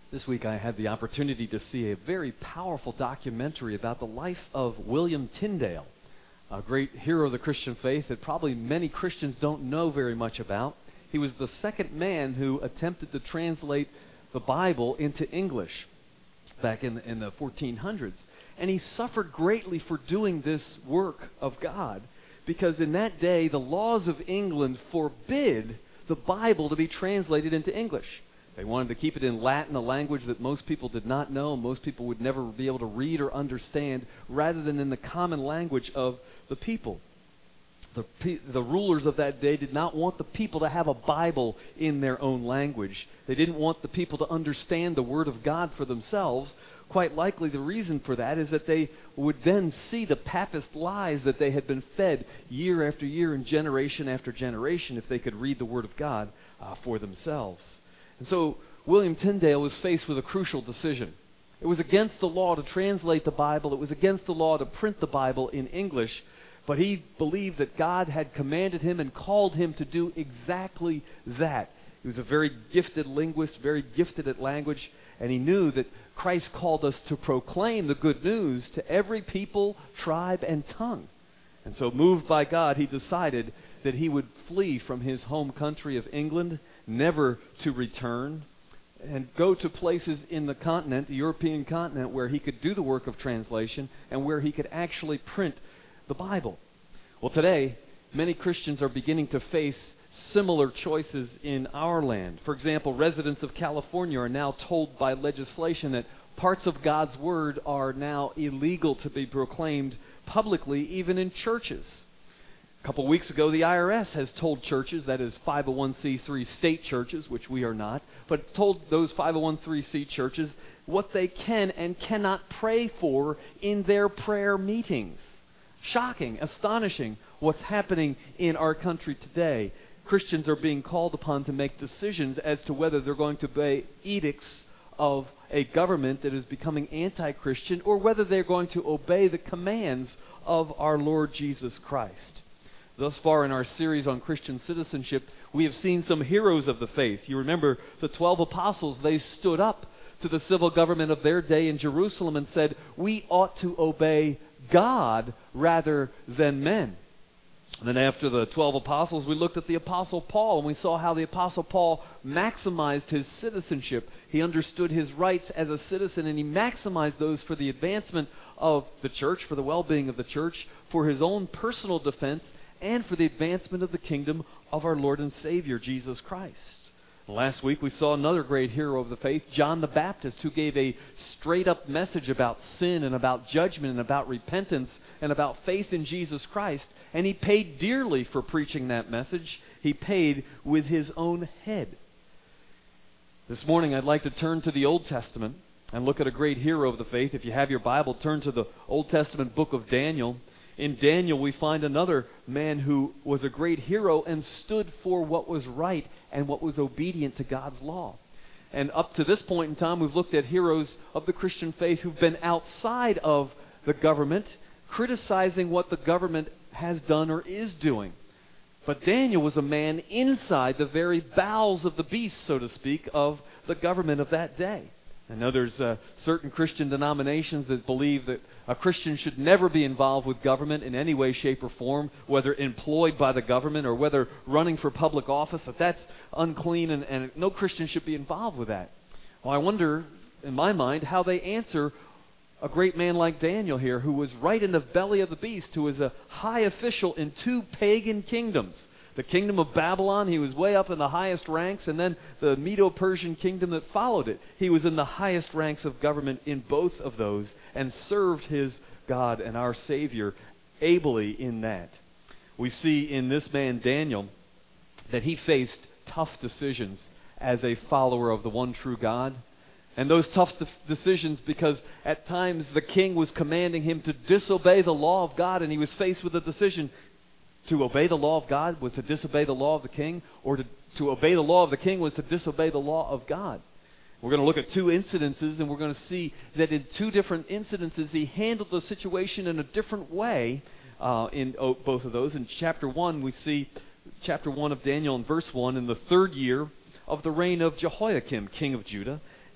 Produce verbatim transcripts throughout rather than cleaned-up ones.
This week I had the opportunity to see a very powerful documentary about the life of William Tyndale, a great hero of the Christian faith that probably many Christians don't know very much about. He was the second man who attempted to translate the Bible into English back in, in the fourteen hundreds. And he suffered greatly for doing this work of God, because in that day the laws of England forbid the Bible to be translated into English. They wanted to keep it in Latin, a language that most people did not know, most people would never be able to read or understand, rather than in the common language of the people. The, the rulers of that day did not want the people to have a Bible in their own language. They didn't want the people to understand the Word of God for themselves. Quite likely the reason for that is that they would then see the papist lies that they had been fed year after year and generation after generation if they could read the Word of God uh, for themselves. And so William Tyndale was faced with a crucial decision. It was against the law to translate the Bible. It was against the law to print the Bible in English. But he believed that God had commanded him and called him to do exactly that. He was a very gifted linguist, very gifted at language, and he knew that Christ called us to proclaim the good news to every people, tribe, and tongue. And so, moved by God, he decided that he would flee from his home country of England, never to return, and go to places in the continent, the European continent, where he could do the work of translation and where he could actually print the Bible. Well, today, many Christians are beginning to face similar choices in our land. For example, residents of California are now told by legislation that parts of God's Word are now illegal to be proclaimed publicly, even in churches. A couple weeks ago, the I R S has told churches, that is five oh one c three state churches, which we are not, but told those five oh one c three churches what they can and cannot pray for in their prayer meetings. Shocking, astonishing what's happening in our country today. Christians are being called upon to make decisions as to whether they're going to obey edicts of a government that is becoming anti-Christian, or whether they're going to obey the commands of our Lord Jesus Christ. Thus far in our series on Christian citizenship, we have seen some heroes of the faith. You remember the twelve apostles, they stood up to the civil government of their day in Jerusalem and said, we ought to obey God rather than men. And then after the twelve apostles, we looked at the Apostle Paul, and we saw how the Apostle Paul maximized his citizenship. He understood his rights as a citizen, and he maximized those for the advancement of the church, for the well-being of the church, for his own personal defense, and for the advancement of the kingdom of our Lord and Savior, Jesus Christ. Last week we saw another great hero of the faith, John the Baptist, who gave a straight-up message about sin and about judgment and about repentance and about faith in Jesus Christ. And he paid dearly for preaching that message. He paid with his own head. This morning I'd like to turn to the Old Testament and look at a great hero of the faith. If you have your Bible, turn to the Old Testament book of Daniel. In Daniel we find another man who was a great hero and stood for what was right and what was obedient to God's law. And up to this point in time, we've looked at heroes of the Christian faith who've been outside of the government, criticizing what the government has done or is doing. But Daniel was a man inside the very bowels of the beast, so to speak, of the government of that day. I know there's uh, certain Christian denominations that believe that a Christian should never be involved with government in any way, shape, or form, whether employed by the government or whether running for public office, that that's unclean and, and no Christian should be involved with that. Well, I wonder, in my mind, how they answer a great man like Daniel here, who was right in the belly of the beast, who was a high official in two pagan kingdoms. The kingdom of Babylon, he was way up in the highest ranks, and then the Medo-Persian kingdom that followed it. He was in the highest ranks of government in both of those and served his God and our Savior ably in that. We see in this man Daniel that he faced tough decisions as a follower of the one true God. And those tough decisions because at times the king was commanding him to disobey the law of God, and he was faced with a decision. To obey the law of God was to disobey the law of the king, or to, to obey the law of the king was to disobey the law of God. We're going to look at two incidences, and we're going to see that in two different incidences he handled the situation in a different way uh, in oh, both of those. In chapter one, we see chapter one of Daniel in verse one, in the third year of the reign of Jehoiakim, king of Judah.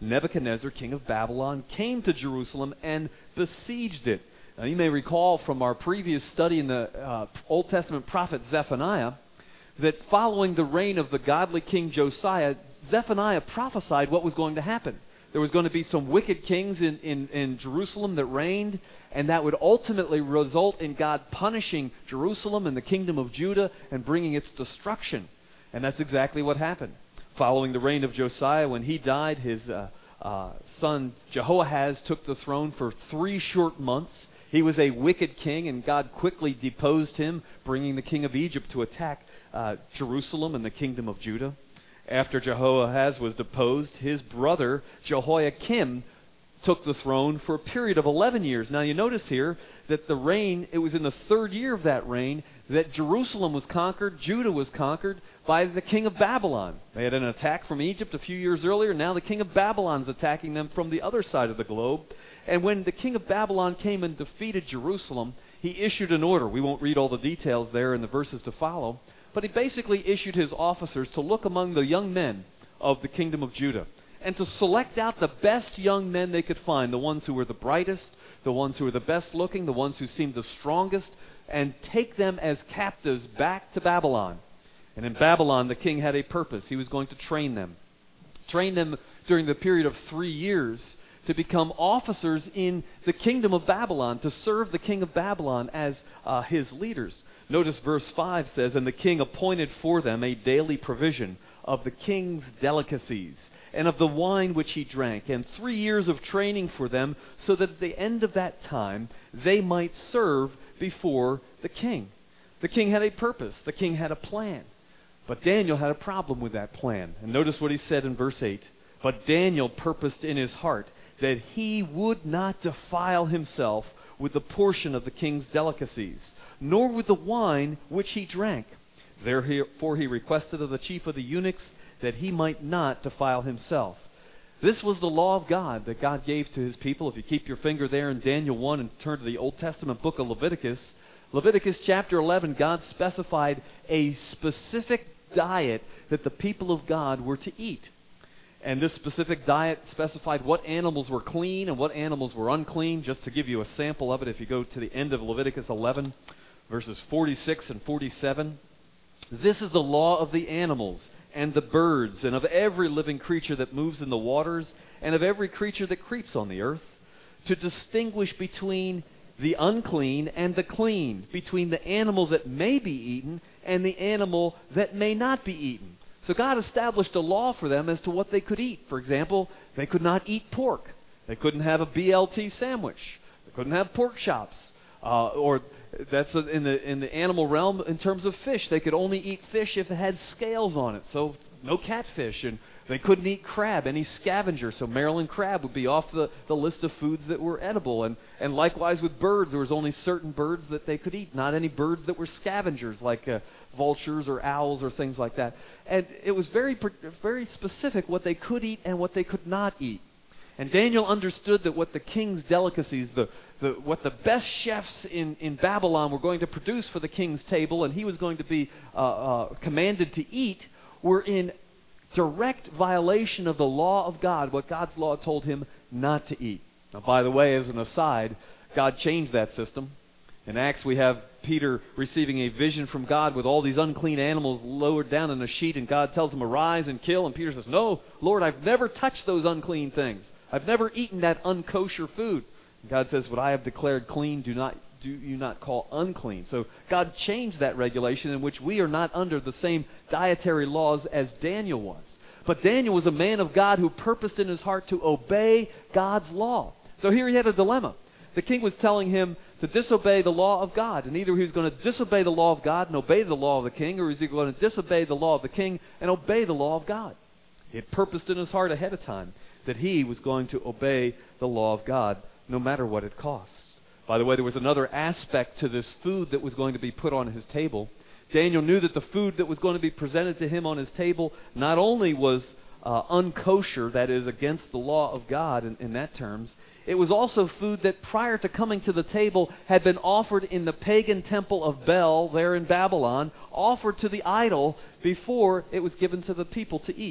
Nebuchadnezzar, king of Babylon, came to Jerusalem and besieged it. Now, you may recall from our previous study in the uh, Old Testament prophet Zephaniah that following the reign of the godly King Josiah, Zephaniah prophesied what was going to happen. There was going to be some wicked kings in, in, in Jerusalem that reigned, and that would ultimately result in God punishing Jerusalem and the kingdom of Judah and bringing its destruction. And that's exactly what happened. Following the reign of Josiah, when he died, his uh, uh, son Jehoahaz took the throne for three short months. He was a wicked king, and God quickly deposed him, bringing the king of Egypt to attack uh, Jerusalem and the kingdom of Judah. After Jehoahaz was deposed, his brother Jehoiakim took the throne for a period of eleven years. Now you notice here that the reign, it was in the third year of that reign that Jerusalem was conquered, Judah was conquered by the king of Babylon. They had an attack from Egypt a few years earlier. Now the king of Babylon's attacking them from the other side of the globe. And when the king of Babylon came and defeated Jerusalem, he issued an order. We won't read all the details there in the verses to follow. But he basically issued his officers to look among the young men of the kingdom of Judah and to select out the best young men they could find, the ones who were the brightest, the ones who were the best looking, the ones who seemed the strongest, and take them as captives back to Babylon. And in Babylon, the king had a purpose. He was going to train them. Train them during the period of three years to become officers in the kingdom of Babylon, to serve the king of Babylon as uh, his leaders. Notice verse five says, "And the king appointed for them a daily provision of the king's delicacies, and of the wine which he drank, and three years of training for them, so that at the end of that time they might serve before the king." The king had a purpose. The king had a plan. But Daniel had a problem with that plan. And notice what he said in verse eight. "But Daniel purposed in his heart that he would not defile himself with the portion of the king's delicacies, nor with the wine which he drank. Therefore he requested of the chief of the eunuchs that he might not defile himself." This was the law of God that God gave to his people. If you keep your finger there in Daniel one and turn to the Old Testament book of Leviticus, Leviticus chapter eleven, God specified a specific diet that the people of God were to eat. And this specific diet specified what animals were clean and what animals were unclean. Just to give you a sample of it, if you go to the end of Leviticus eleven, verses forty-six and forty-seven, "This is the law of the animals and the birds and of every living creature that moves in the waters and of every creature that creeps on the earth, to distinguish between the unclean and the clean, between the animal that may be eaten and the animal that may not be eaten." So God established a law for them as to what they could eat. For example, they could not eat pork. They couldn't have a B L T sandwich. They couldn't have pork chops. Uh, or that's in the in the animal realm in terms of fish. They could only eat fish if it had scales on it. So no catfish. And they couldn't eat crab, any scavenger. So Maryland crab would be off the, the list of foods that were edible. And, and likewise with birds, there was only certain birds that they could eat, not any birds that were scavengers like uh, vultures or owls or things like that. And it was very very specific what they could eat and what they could not eat. And Daniel understood that what the king's delicacies, the, the what the best chefs in, in Babylon were going to produce for the king's table, and he was going to be uh, uh, commanded to eat, were in direct violation of the law of God, what God's law told him not to eat. Now, by the way, as an aside, God changed that system. In Acts, we have Peter receiving a vision from God with all these unclean animals lowered down in a sheet, and God tells him, "Arise and kill." And Peter says, "No, Lord, I've never touched those unclean things. I've never eaten that unkosher food." And God says, "What I have declared clean, do not do you not call unclean." So God changed that regulation in which we are not under the same dietary laws as Daniel was. But Daniel was a man of God who purposed in his heart to obey God's law. So here he had a dilemma. The king was telling him to disobey the law of God. And either he was going to disobey the law of God and obey the law of the king, or is he going to disobey the law of the king and obey the law of God? He had purposed in his heart ahead of time that he was going to obey the law of God no matter what it costs. By the way, there was another aspect to this food that was going to be put on his table. Daniel knew that the food that was going to be presented to him on his table not only was uh, unkosher, that is, against the law of God in, in that terms, it was also food that prior to coming to the table had been offered in the pagan temple of Bel there in Babylon, offered to the idol before it was given to the people to eat.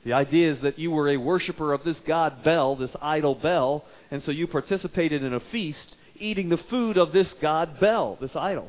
The idea is that you were a worshiper of this god Bel, this idol Bel, and so you participated in a feast eating the food of this god Bel, this idol.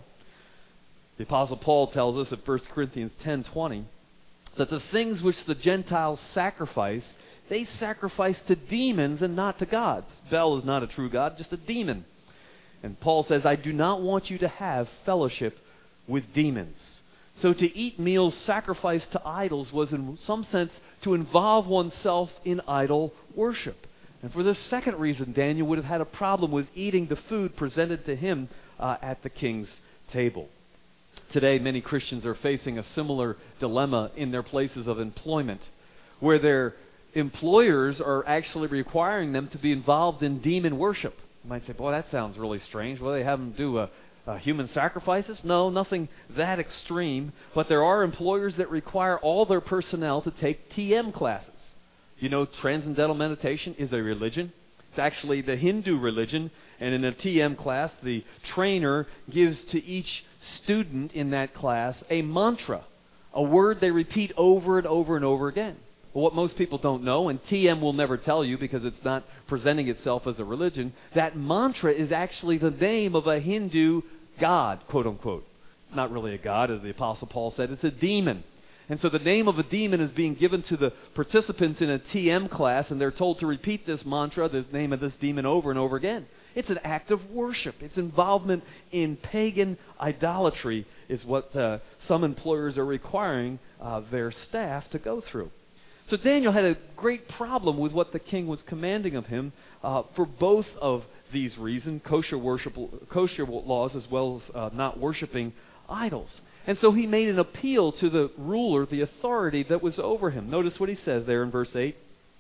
The Apostle Paul tells us in First Corinthians ten twenty that the things which the Gentiles sacrifice, they sacrifice to demons and not to gods. Bel is not a true god, just a demon. And Paul says, I do not want you to have fellowship with demons. So to eat meals sacrificed to idols was in some sense to involve oneself in idol worship. And for this second reason, Daniel would have had a problem with eating the food presented to him uh, at the king's table. Today, many Christians are facing a similar dilemma in their places of employment, where their employers are actually requiring them to be involved in demon worship. You might say, boy, that sounds really strange. Well, they have them do a Uh, human sacrifices? No, nothing that extreme. But there are employers that require all their personnel to take T M classes. You know, Transcendental Meditation is a religion. It's actually the Hindu religion. And in a T M class, the trainer gives to each student in that class a mantra, a word they repeat over and over and over again. Well, what most people don't know, and T M will never tell you because it's not presenting itself as a religion, that mantra is actually the name of a Hindu god, quote unquote. It's not really a god, as the Apostle Paul said. It's a demon. And so the name of a demon is being given to the participants in a T M class, and they're told to repeat this mantra, the name of this demon, over and over again. It's an act of worship. It's involvement in pagan idolatry is what uh, some employers are requiring uh, their staff to go through. So Daniel had a great problem with what the king was commanding of him uh, for both of these reasons, kosher worship, kosher laws, as well as uh, not worshiping idols. And so he made an appeal to the ruler, the authority that was over him. Notice what he says there in verse eight.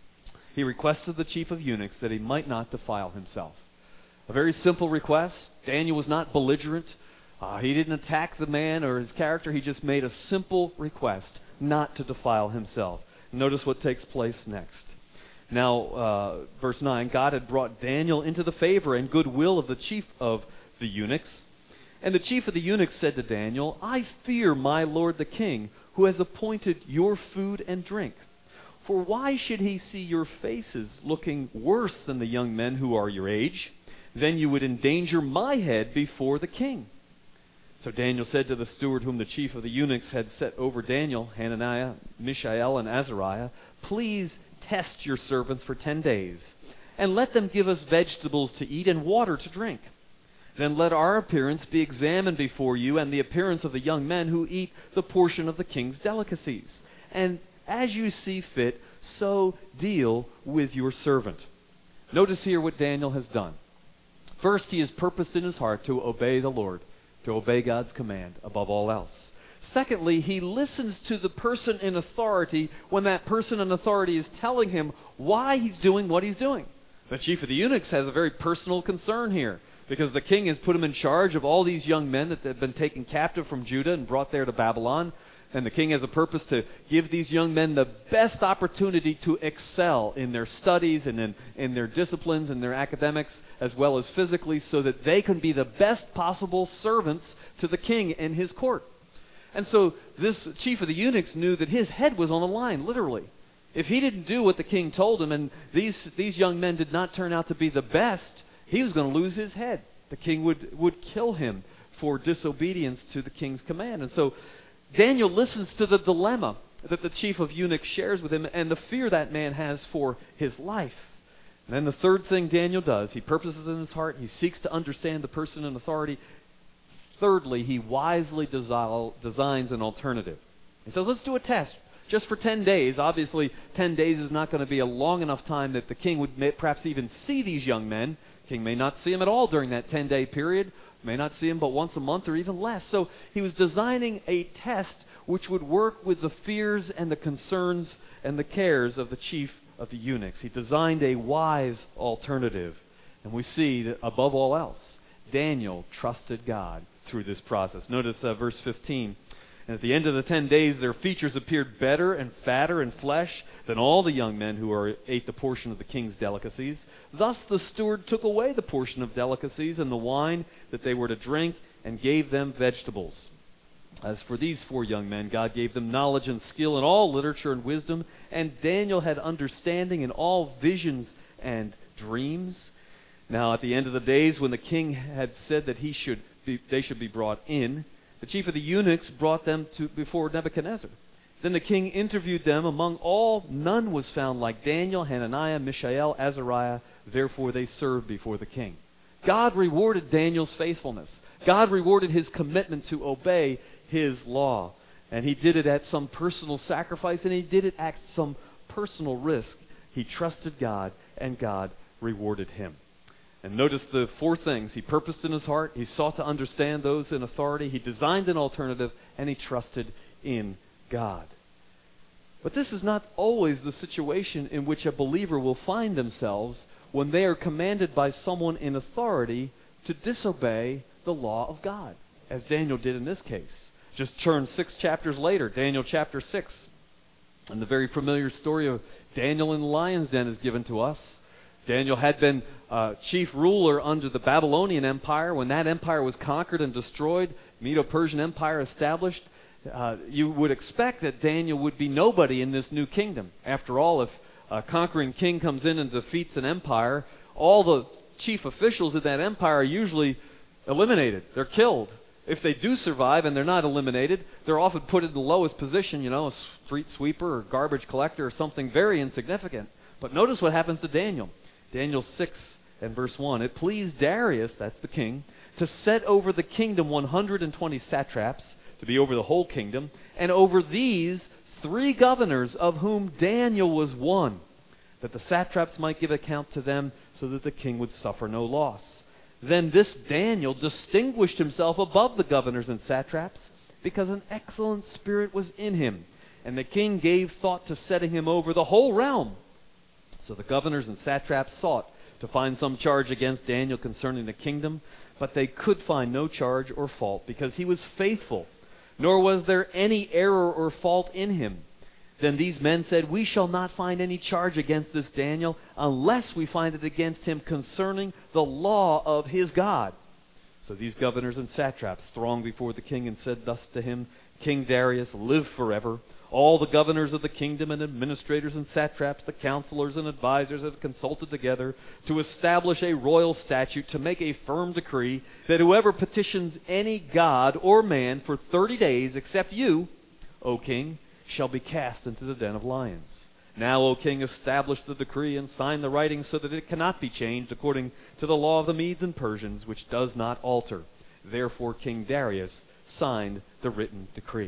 He requested the chief of eunuchs that he might not defile himself. A very simple request. Daniel was not belligerent. Uh, he didn't attack the man or his character. He just made a simple request not to defile himself. Notice what takes place next. Now, uh, verse nine, God had brought Daniel into the favor and goodwill of the chief of the eunuchs. And the chief of the eunuchs said to Daniel, I fear my lord the king, who has appointed your food and drink. For why should he see your faces looking worse than the young men who are your age? Then you would endanger my head before the king. So Daniel said to the steward whom the chief of the eunuchs had set over Daniel, Hananiah, Mishael, and Azariah, please test your servants for ten days, and let them give us vegetables to eat and water to drink. Then let our appearance be examined before you, and the appearance of the young men who eat the portion of the king's delicacies. And as you see fit, so deal with your servant. Notice here what Daniel has done. First, he has purposed in his heart to obey the Lord, to obey God's command above all else. Secondly, he listens to the person in authority when that person in authority is telling him why he's doing what he's doing. The chief of the eunuchs has a very personal concern here, because the king has put him in charge of all these young men that have been taken captive from Judah and brought there to Babylon. And the king has a purpose to give these young men the best opportunity to excel in their studies and in, in their disciplines and their academics, as well as physically, so that they can be the best possible servants to the king and his court. And so this chief of the eunuchs knew that his head was on the line, literally. If he didn't do what the king told him, and these, these young men did not turn out to be the best, he was going to lose his head. The king would, would kill him for disobedience to the king's command. And so Daniel listens to the dilemma that the chief of eunuchs shares with him and the fear that man has for his life. And then the third thing Daniel does, he purposes in his heart, he seeks to understand the person in authority. Thirdly, he wisely desi- designs an alternative. He says, let's do a test just for ten days. Obviously, ten days is not going to be a long enough time that the king would may, perhaps even see these young men. The king may not see them at all during that ten-day period, may not see them but once a month or even less. So he was designing a test which would work with the fears and the concerns and the cares of the chief of the eunuchs. He designed a wise alternative. And we see that above all else, Daniel trusted God through this process. Notice uh, verse fifteen. And at the end of the ten days, their features appeared better and fatter in flesh than all the young men who are, ate the portion of the king's delicacies. Thus the steward took away the portion of delicacies and the wine that they were to drink and gave them vegetables. As for these four young men, God gave them knowledge and skill in all literature and wisdom, and Daniel had understanding in all visions and dreams. Now, at the end of the days, when the king had said that he should be, they should be brought in, the chief of the eunuchs brought them to before Nebuchadnezzar. Then the king interviewed them. Among all, none was found like Daniel, Hananiah, Mishael, Azariah. Therefore they served before the king. God rewarded Daniel's faithfulness. God rewarded his commitment to obey His law. And he did it at some personal sacrifice, and he did it at some personal risk. He trusted God, and God rewarded him. And notice the four things. He purposed in his heart. He sought to understand those in authority. He designed an alternative, and he trusted in God. But this is not always the situation in which a believer will find themselves when they are commanded by someone in authority to disobey the law of God, as Daniel did in this case. Just turn six chapters later, Daniel chapter six. And the very familiar story of Daniel in the lion's den is given to us. Daniel had been uh, chief ruler under the Babylonian Empire. When that empire was conquered and destroyed, Medo-Persian Empire established, uh, you would expect that Daniel would be nobody in this new kingdom. After all, if a conquering king comes in and defeats an empire, all the chief officials of that empire are usually eliminated. They're killed. If they do survive and they're not eliminated, they're often put in the lowest position, you know, a street sweeper or garbage collector or something very insignificant. But notice what happens to Daniel. Daniel six and verse one. It pleased Darius, that's the king, to set over the kingdom one hundred twenty satraps, to be over the whole kingdom, and over these three governors, of whom Daniel was one, that the satraps might give account to them, so that the king would suffer no loss. Then this Daniel distinguished himself above the governors and satraps, because an excellent spirit was in him, and the king gave thought to setting him over the whole realm. So the governors and satraps sought to find some charge against Daniel concerning the kingdom, but they could find no charge or fault, because he was faithful, nor was there any error or fault in him. Then these men said, "We shall not find any charge against this Daniel, unless we find it against him concerning the law of his God." So these governors and satraps thronged before the king and said thus to him, "King Darius, live forever. All the governors of the kingdom and administrators and satraps, the counselors and advisors have consulted together to establish a royal statute, to make a firm decree that whoever petitions any god or man for thirty days, except you, O king, shall be cast into the den of lions. Now, O king, establish the decree and sign the writing so that it cannot be changed according to the law of the Medes and Persians, which does not alter." Therefore King Darius signed the written decree.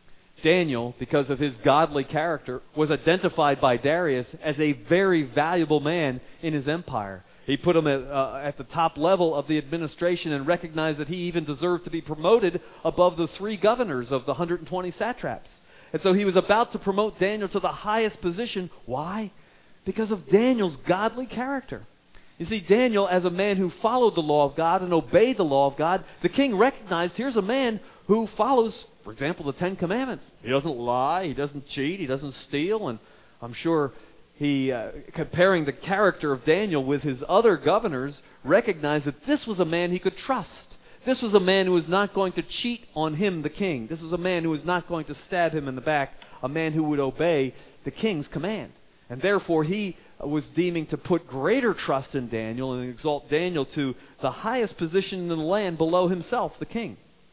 Daniel, because of his godly character, was identified by Darius as a very valuable man in his empire. He put him at, uh, at the top level of the administration and recognized that he even deserved to be promoted above the three governors of the one hundred twenty satraps. And so he was about to promote Daniel to the highest position. Why? Because of Daniel's godly character. You see, Daniel, as a man who followed the law of God and obeyed the law of God, the king recognized here's a man who follows, for example, the Ten Commandments. He doesn't lie, he doesn't cheat, he doesn't steal, and I'm sure he, uh, comparing the character of Daniel with his other governors, recognized that this was a man he could trust. This was a man who was not going to cheat on him, the king. This was a man who was not going to stab him in the back, a man who would obey the king's command. And therefore he was deeming to put greater trust in Daniel and exalt Daniel to the highest position in the land below himself, the king.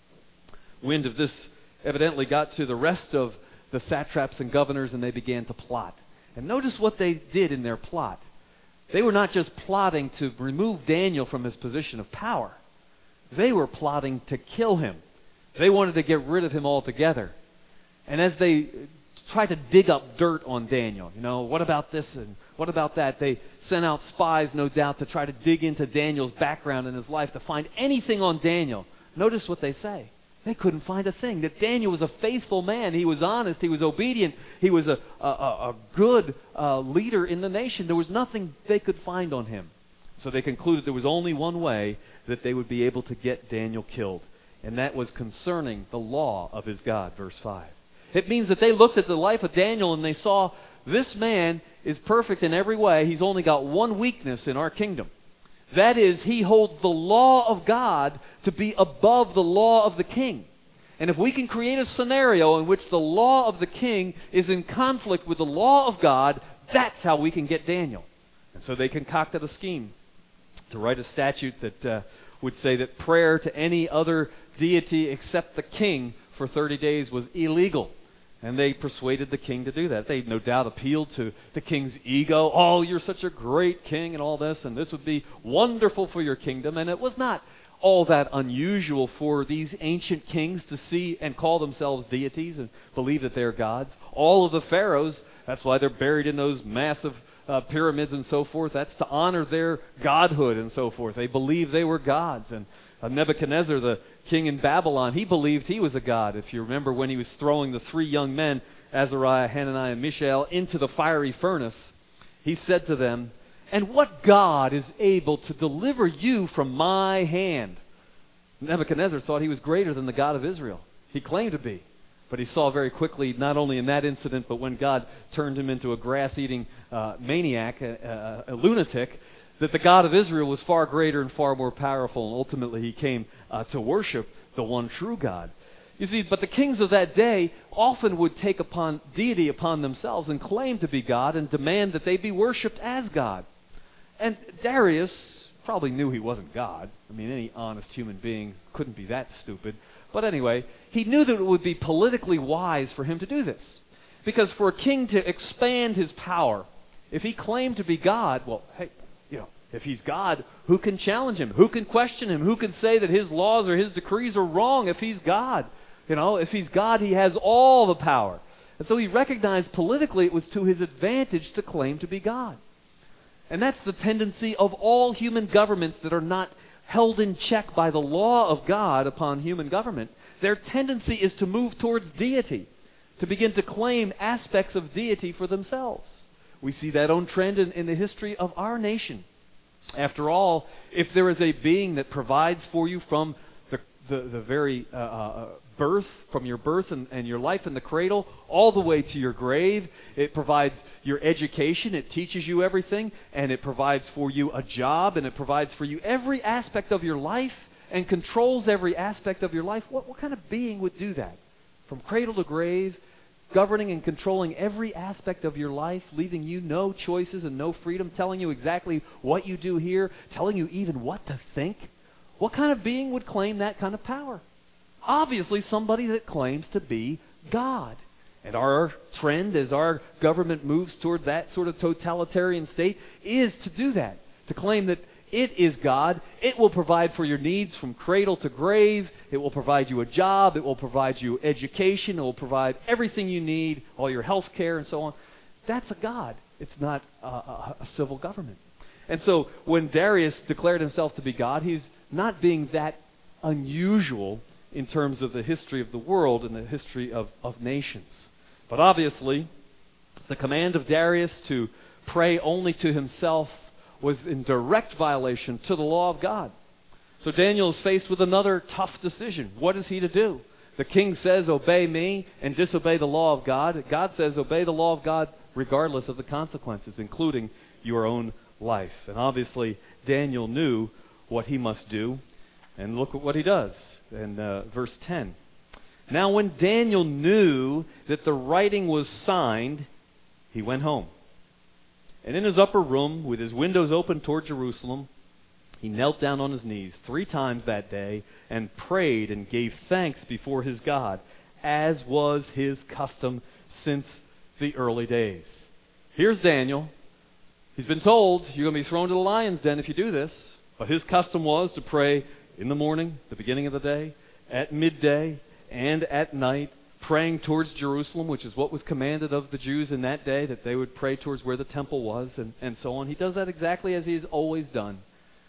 Wind of this evidently got to the rest of the satraps and governors, and they began to plot. And notice what they did in their plot. They were not just plotting to remove Daniel from his position of power. They were plotting to kill him. They wanted to get rid of him altogether. And as they tried to dig up dirt on Daniel, you know, what about this and what about that, they sent out spies, no doubt, to try to dig into Daniel's background and his life to find anything on Daniel. Notice what they say. They couldn't find a thing. That Daniel was a faithful man. He was honest. He was obedient. He was a, a, a good uh, leader in the nation. There was nothing they could find on him. So they concluded there was only one way that they would be able to get Daniel killed, and that was concerning the law of his God, verse five. It means that they looked at the life of Daniel and they saw, this man is perfect in every way. He's only got one weakness in our kingdom. That is, he holds the law of God to be above the law of the king. And if we can create a scenario in which the law of the king is in conflict with the law of God, that's how we can get Daniel. And so they concocted a scheme to write a statute that uh, would say that prayer to any other deity except the king for thirty days was illegal. And they persuaded the king to do that. They no doubt appealed to the king's ego. Oh, you're such a great king and all this, and this would be wonderful for your kingdom. And it was not all that unusual for these ancient kings to see and call themselves deities and believe that they're gods. All of the pharaohs, that's why they're buried in those massive uh, pyramids and so forth. That's to honor their godhood and so forth. They believed they were gods. And uh, Nebuchadnezzar, the king in Babylon, he believed he was a god. If you remember when he was throwing the three young men, Azariah, Hananiah, and Mishael, into the fiery furnace, he said to them, "And what God is able to deliver you from my hand?" Nebuchadnezzar thought he was greater than the God of Israel. He claimed to be. But he saw very quickly, not only in that incident, but when God turned him into a grass-eating uh, maniac, a, a, a lunatic, that the God of Israel was far greater and far more powerful. And ultimately he came uh, to worship the one true God. You see, but the kings of that day often would take upon deity upon themselves and claim to be God and demand that they be worshipped as God. And Darius probably knew he wasn't God. I mean, any honest human being couldn't be that stupid. But anyway, he knew that it would be politically wise for him to do this. Because for a king to expand his power, if he claimed to be God, well, hey, you know, if he's God, who can challenge him? Who can question him? Who can say that his laws or his decrees are wrong if he's God? You know, if he's God, he has all the power. And so he recognized politically it was to his advantage to claim to be God. And that's the tendency of all human governments that are not held in check by the law of God upon human government. Their tendency is to move towards deity, to begin to claim aspects of deity for themselves. We see that own trend in, in the history of our nation. After all, if there is a being that provides for you from the, the, the very uh, uh, birth, from your birth and, and your life in the cradle, all the way to your grave, it provides your education, it teaches you everything, and it provides for you a job, and it provides for you every aspect of your life, and controls every aspect of your life. What, what kind of being would do that? From cradle to grave, governing and controlling every aspect of your life, leaving you no choices and no freedom, telling you exactly what you do here, telling you even what to think. What kind of being would claim that kind of power? Obviously somebody that claims to be God. And our trend as our government moves toward that sort of totalitarian state is to do that. To claim that it is God. It will provide for your needs from cradle to grave. It will provide you a job. It will provide you education. It will provide everything you need, all your health care and so on. That's a God. It's not a, a, a civil government. And so when Darius declared himself to be God, he's not being that unusual in terms of the history of the world and the history of, of nations. But obviously, the command of Darius to pray only to himself was in direct violation to the law of God. So Daniel is faced with another tough decision. What is he to do? The king says, obey me and disobey the law of God. God says, obey the law of God regardless of the consequences, including your own life. And obviously, Daniel knew what he must do. And look at what he does in uh, verse ten. Now when Daniel knew that the writing was signed, he went home. And in his upper room, with his windows open toward Jerusalem, he knelt down on his knees three times that day and prayed and gave thanks before his God, as was his custom since the early days. Here's Daniel. He's been told, you're going to be thrown to the lion's den if you do this. But his custom was to pray in the morning, the beginning of the day, at midday, and at night, praying towards Jerusalem, which is what was commanded of the Jews in that day, that they would pray towards where the temple was, and, and so on. He does that exactly as he's always done.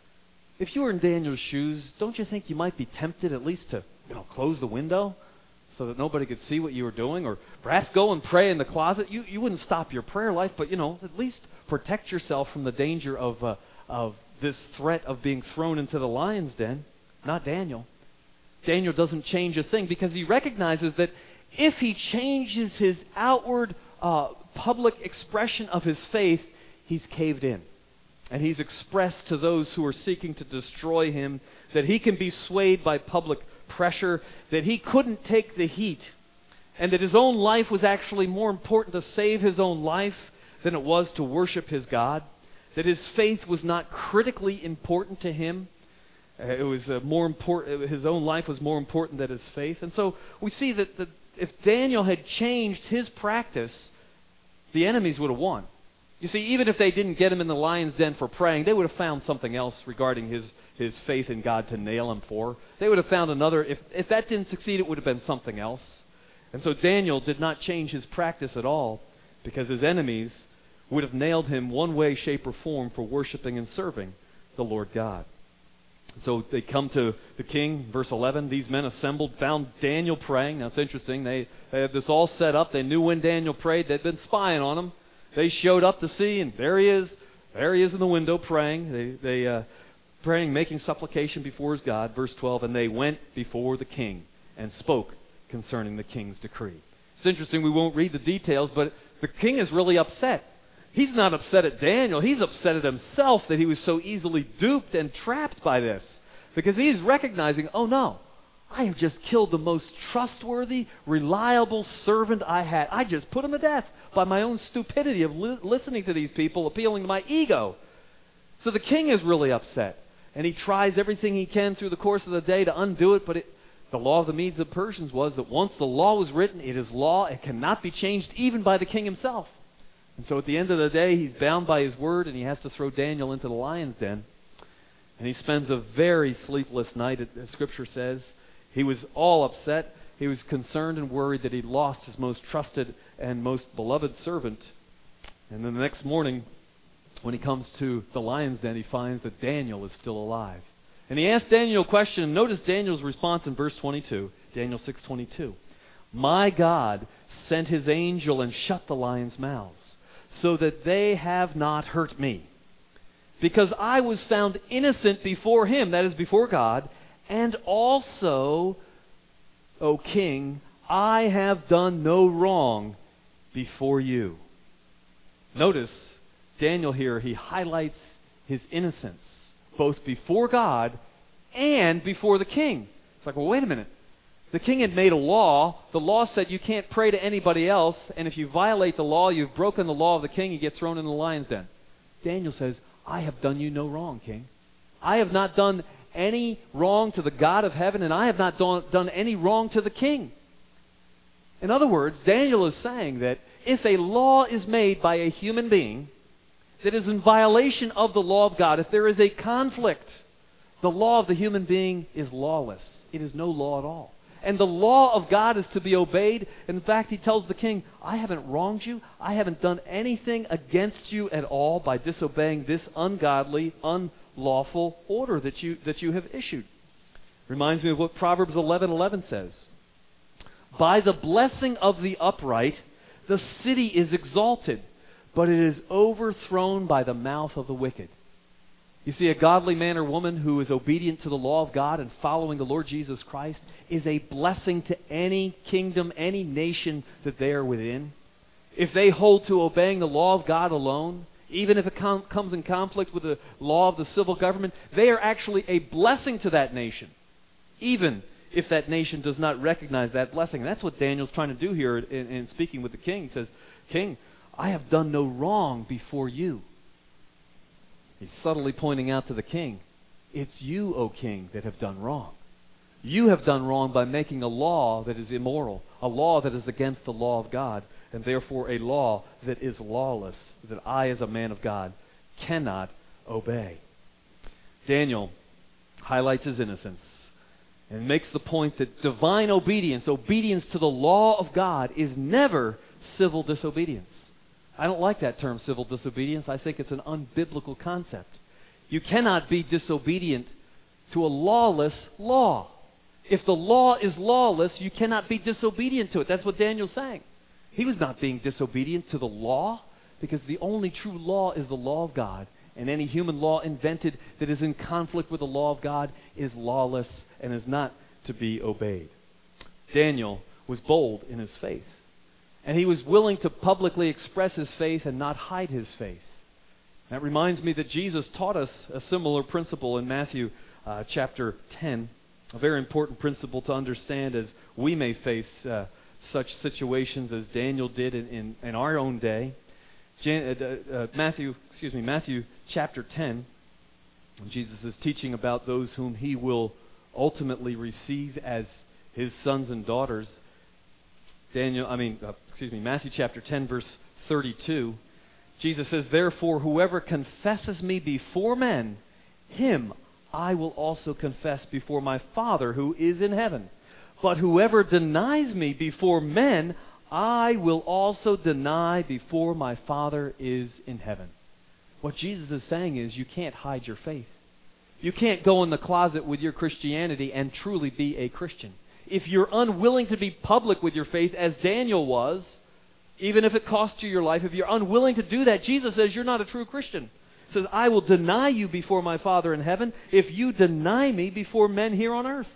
If you were in Daniel's shoes, don't you think you might be tempted at least to, you know, close the window so that nobody could see what you were doing, or perhaps go and pray in the closet? You you wouldn't stop your prayer life, but, you know, at least protect yourself from the danger of uh, of this threat of being thrown into the lion's den. Not Daniel. Daniel doesn't change a thing because he recognizes that if he changes his outward uh, public expression of his faith, he's caved in. And he's expressed to those who are seeking to destroy him that he can be swayed by public pressure, that he couldn't take the heat, and that his own life was actually more important to save his own life than it was to worship his God, that his faith was not critically important to him. Uh, it was uh, more important. His own life was more important than his faith. And so we see that the, if Daniel had changed his practice, the enemies would have won. You see, even if they didn't get him in the lion's den for praying, they would have found something else regarding his, his faith in God to nail him for. They would have found another. If, if that didn't succeed, it would have been something else. And so Daniel did not change his practice at all, because his enemies would have nailed him one way, shape, or form for worshiping and serving the Lord God. So they come to the king, verse eleven. These men assembled, found Daniel praying. Now it's interesting. They, they had this all set up. They knew when Daniel prayed. They'd been spying on him. They showed up to see, and there he is. There he is in the window praying. They, they uh, praying, making supplication before his God. Verse twelve, and they went before the king and spoke concerning the king's decree. It's interesting. We won't read the details, but the king is really upset. He's not upset at Daniel. He's upset at himself that he was so easily duped and trapped by this. Because he's recognizing, oh no, I have just killed the most trustworthy, reliable servant I had. I just put him to death by my own stupidity of li- listening to these people, appealing to my ego. So the king is really upset. And he tries everything he can through the course of the day to undo it. But it, the law of the Medes and Persians was that once the law was written, it is law. It cannot be changed even by the king himself. And so at the end of the day, he's bound by his word, and he has to throw Daniel into the lion's den. And he spends a very sleepless night, as Scripture says. He was all upset. He was concerned and worried that he'd lost his most trusted and most beloved servant. And then the next morning, when he comes to the lion's den, he finds that Daniel is still alive. And he asks Daniel a question, and notice Daniel's response in verse twenty-two, Daniel six twenty-two. My God sent his angel and shut the lions' mouths, so that they have not hurt me. Because I was found innocent before him, that is, before God, and also, O king, I have done no wrong before you. Notice, Daniel here, he highlights his innocence, both before God and before the king. It's like, well, wait a minute. The king had made a law. The law said you can't pray to anybody else, and if you violate the law, you've broken the law of the king, you get thrown in the lion's den. Daniel says, I have done you no wrong, king. I have not done any wrong to the God of heaven, and I have not done, done any wrong to the king. In other words, Daniel is saying that if a law is made by a human being that is in violation of the law of God, if there is a conflict, the law of the human being is lawless. It is no law at all. And the law of God is to be obeyed. In fact, he tells the king, I haven't wronged you. I haven't done anything against you at all by disobeying this ungodly, unlawful order that you, that you have issued. Reminds me of what Proverbs eleven eleven says. By the blessing of the upright, the city is exalted, but it is overthrown by the mouth of the wicked. You see, a godly man or woman who is obedient to the law of God and following the Lord Jesus Christ is a blessing to any kingdom, any nation that they are within. If they hold to obeying the law of God alone, even if it com- comes in conflict with the law of the civil government, they are actually a blessing to that nation, even if that nation does not recognize that blessing. And that's what Daniel's trying to do here in, in speaking with the king. He says, King, I have done no wrong before you. He's subtly pointing out to the king, it's you, O king, that have done wrong. You have done wrong by making a law that is immoral, a law that is against the law of God, and therefore a law that is lawless, that I, as a man of God, cannot obey. Daniel highlights his innocence and makes the point that divine obedience, obedience to the law of God, is never civil disobedience. I don't like that term, civil disobedience. I think it's an unbiblical concept. You cannot be disobedient to a lawless law. If the law is lawless, you cannot be disobedient to it. That's what Daniel's saying. He was not being disobedient to the law, because the only true law is the law of God. And any human law invented that is in conflict with the law of God is lawless and is not to be obeyed. Daniel was bold in his faith. And he was willing to publicly express his faith and not hide his faith. That reminds me that Jesus taught us a similar principle in Matthew uh, chapter ten. A very important principle to understand as we may face uh, such situations as Daniel did in, in, in our own day. Jan, uh, uh, Matthew, excuse me, Matthew chapter ten. Jesus is teaching about those whom He will ultimately receive as His sons and daughters. Daniel, I mean, uh, excuse me, Matthew chapter ten, verse thirty-two. Jesus says, "Therefore, whoever confesses me before men, him I will also confess before my Father who is in heaven. But whoever denies me before men, I will also deny before my Father is in heaven." What Jesus is saying is you can't hide your faith. You can't go in the closet with your Christianity and truly be a Christian. If you're unwilling to be public with your faith, as Daniel was, even if it costs you your life, if you're unwilling to do that, Jesus says you're not a true Christian. He says, "I will deny you before my Father in heaven if you deny me before men here on earth."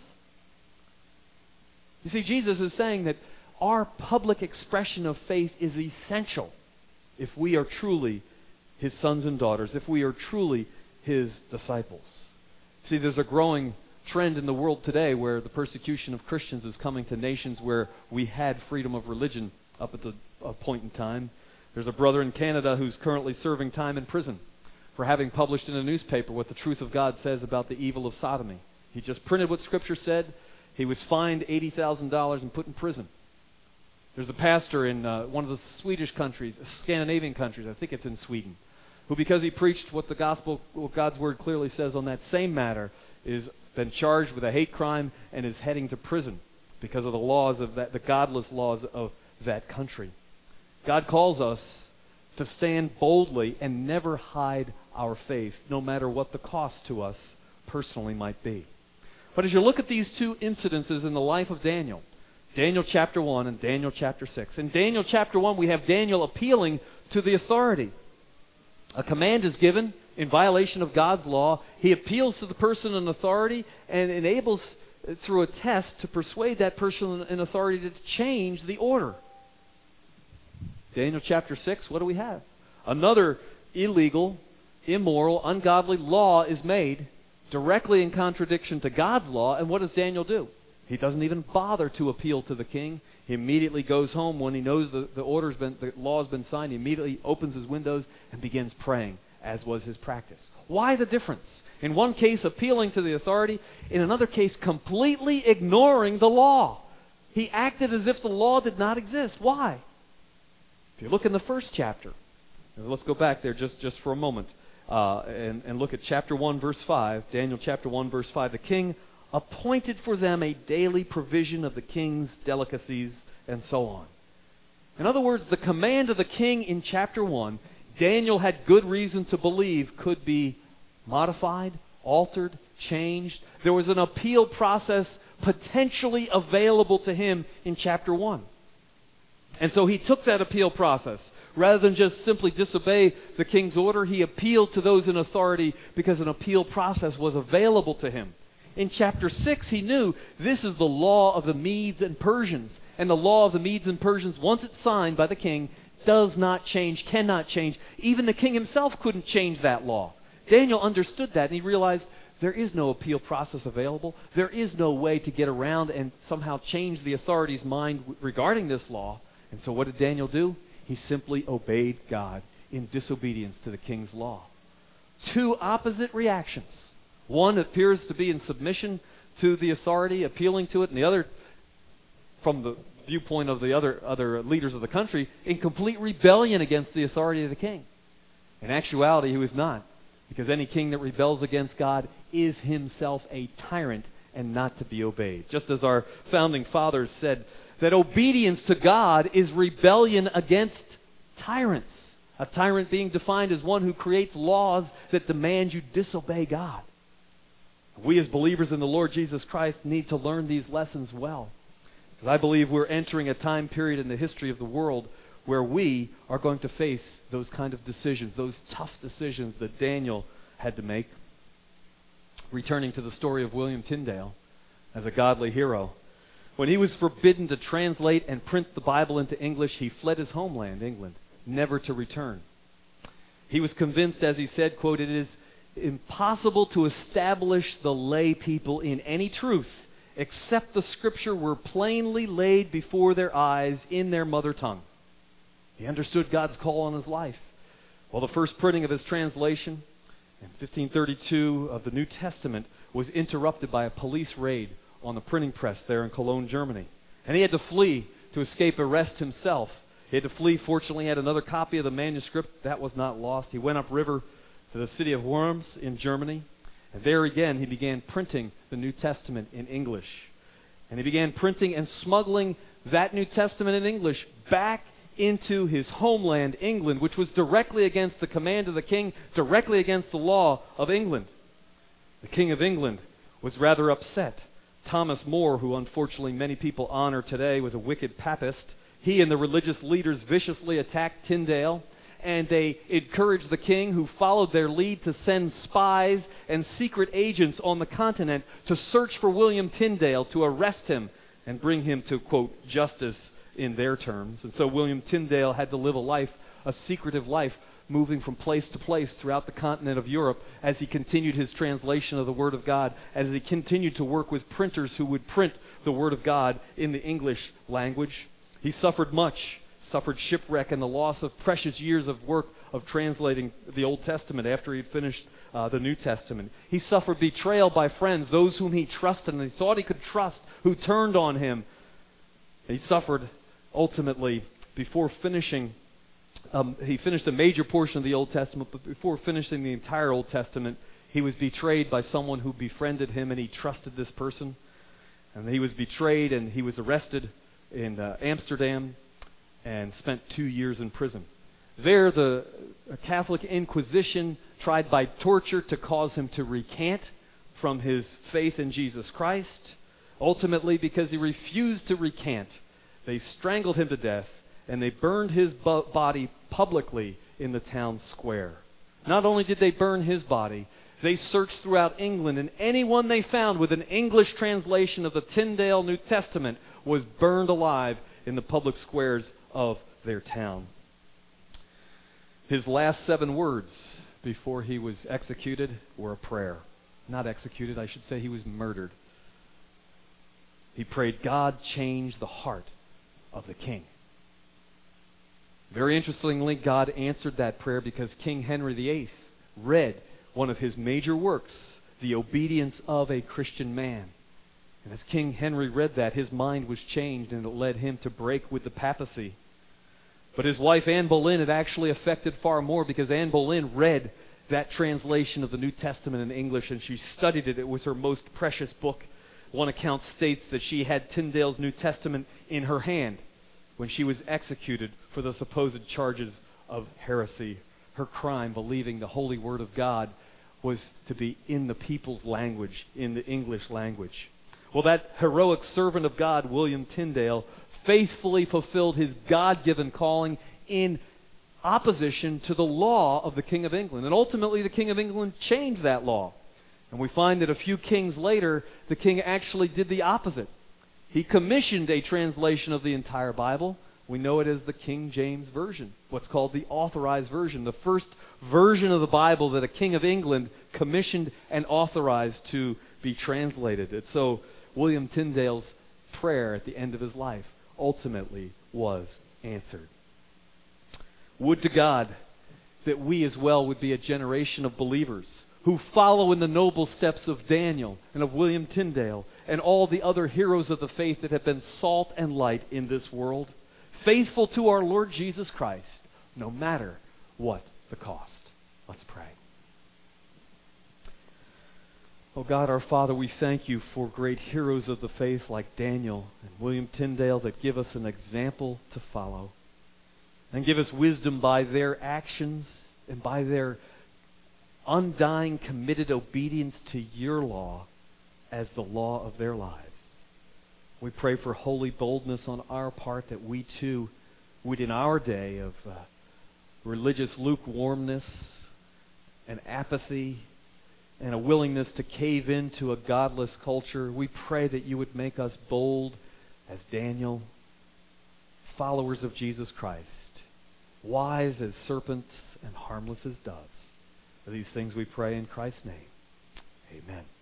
You see, Jesus is saying that our public expression of faith is essential if we are truly His sons and daughters, if we are truly His disciples. See, there's a growing trend in the world today where the persecution of Christians is coming to nations where we had freedom of religion up at the a point in time. There's a brother in Canada who's currently serving time in prison for having published in a newspaper what the truth of God says about the evil of sodomy. He just printed what Scripture said. He was fined eighty thousand dollars and put in prison. There's a pastor in uh, one of the Swedish countries, Scandinavian countries, I think it's in Sweden, who, because he preached what the gospel, what God's Word clearly says on that same matter, is been charged with a hate crime and is heading to prison because of the laws of that, the godless laws of that country. God calls us to stand boldly and never hide our faith, no matter what the cost to us personally might be. But as you look at these two incidences in the life of Daniel, Daniel chapter one and Daniel chapter six. In Daniel chapter one, we have Daniel appealing to the authority. A command is given in violation of God's law. He appeals to the person in authority and enables, through a test, to persuade that person in authority to change the order. Daniel chapter six, what do we have? Another illegal, immoral, ungodly law is made directly in contradiction to God's law, and what does Daniel do? He doesn't even bother to appeal to the king. He immediately goes home when he knows the, the order's been, the law's been signed. He immediately opens his windows and begins praying, as was his practice. Why the difference? In one case, appealing to the authority. In another case, completely ignoring the law. He acted as if the law did not exist. Why? If you look in the first chapter, let's go back there just, just for a moment uh, and, and look at chapter one, verse five. Daniel chapter one, verse five. The king appointed for them a daily provision of the king's delicacies, and so on. In other words, the command of the king in chapter one, Daniel had good reason to believe could be modified, altered, changed. There was an appeal process potentially available to him in chapter one. And so he took that appeal process. Rather than just simply disobey the king's order, he appealed to those in authority because an appeal process was available to him. In chapter six, he knew this is the law of the Medes and Persians. And the law of the Medes and Persians, once it's signed by the king, does not change, cannot change. Even the king himself couldn't change that law. Daniel understood that, and he realized there is no appeal process available. There is no way to get around and somehow change the authority's mind regarding this law. And so what did Daniel do? He simply obeyed God in disobedience to the king's law. Two opposite reactions. One appears to be in submission to the authority, appealing to it, and the other, from the viewpoint of the other, other leaders of the country, in complete rebellion against the authority of the king. In actuality, he was not, because any king that rebels against God is himself a tyrant and not to be obeyed. Just as our founding fathers said, that obedience to God is rebellion against tyrants. A tyrant being defined as one who creates laws that demand you disobey God. We as believers in the Lord Jesus Christ need to learn these lessons well. Because I believe we're entering a time period in the history of the world where we are going to face those kind of decisions, those tough decisions that Daniel had to make. Returning to the story of William Tyndale as a godly hero. When he was forbidden to translate and print the Bible into English, he fled his homeland, England, never to return. He was convinced, as he said, quote, it is impossible to establish the lay people in any truth except the Scripture were plainly laid before their eyes in their mother tongue. He understood God's call on his life. Well, the first printing of his translation in fifteen thirty-two of the New Testament was interrupted by a police raid on the printing press there in Cologne, Germany. And he had to flee to escape arrest himself. He had to flee. Fortunately, he had another copy of the manuscript. That was not lost. He went upriver to the city of Worms in Germany. And there again, he began printing the New Testament in English. And he began printing and smuggling that New Testament in English back into his homeland, England, which was directly against the command of the king, directly against the law of England. The King of England was rather upset. Thomas More, who unfortunately many people honor today, was a wicked papist. He and the religious leaders viciously attacked Tyndale, and they encouraged the king, who followed their lead, to send spies and secret agents on the continent to search for William Tyndale, to arrest him and bring him to, quote, justice in their terms. And so William Tyndale had to live a life, a secretive life, moving from place to place throughout the continent of Europe as he continued his translation of the Word of God, as he continued to work with printers who would print the Word of God in the English language. He suffered much, suffered shipwreck and the loss of precious years of work of translating the Old Testament after he had finished uh, the New Testament. He suffered betrayal by friends, those whom he trusted and he thought he could trust, who turned on him. He suffered ultimately before finishing Um, he finished a major portion of the Old Testament, but before finishing the entire Old Testament, he was betrayed by someone who befriended him, and he trusted this person. And he was betrayed, and he was arrested in uh, Amsterdam and spent two years in prison. There, the Catholic Inquisition tried by torture to cause him to recant from his faith in Jesus Christ. Ultimately, because he refused to recant, they strangled him to death, and they burned his bo- body publicly in the town square. Not only did they burn his body, they searched throughout England, and anyone they found with an English translation of the Tyndale New Testament was burned alive in the public squares of their town. His last seven words before he was executed were a prayer. Not executed, I should say he was murdered. He prayed, "God, change the heart of the king." Very interestingly, God answered that prayer because King Henry the Eighth read one of his major works, The Obedience of a Christian Man. And as King Henry read that, his mind was changed, and it led him to break with the papacy. But his wife, Anne Boleyn, it actually affected far more, because Anne Boleyn read that translation of the New Testament in English, and she studied it. It was her most precious book. One account states that she had Tyndale's New Testament in her hand when she was executed for the supposed charges of heresy. Her crime, believing the holy Word of God, was to be in the people's language, in the English language. Well, that heroic servant of God, William Tyndale, faithfully fulfilled his God-given calling in opposition to the law of the King of England. And ultimately, the King of England changed that law. And we find that a few kings later, the king actually did the opposite. He commissioned a translation of the entire Bible. We know it as the King James Version, what's called the Authorized Version, the first version of the Bible that a king of England commissioned and authorized to be translated. And so William Tyndale's prayer at the end of his life ultimately was answered. Would to God that we as well would be a generation of believers who follow in the noble steps of Daniel and of William Tyndale and all the other heroes of the faith that have been salt and light in this world, faithful to our Lord Jesus Christ, no matter what the cost. Let's pray. Oh God, our Father, we thank you for great heroes of the faith like Daniel and William Tyndale that give us an example to follow, and give us wisdom by their actions and by their undying, committed obedience to your law as the law of their lives. We pray for holy boldness on our part, that we too would, in our day of uh, religious lukewarmness and apathy and a willingness to cave into a godless culture, we pray that you would make us bold as Daniel, followers of Jesus Christ, wise as serpents and harmless as doves, These things we pray in Christ's name. Amen.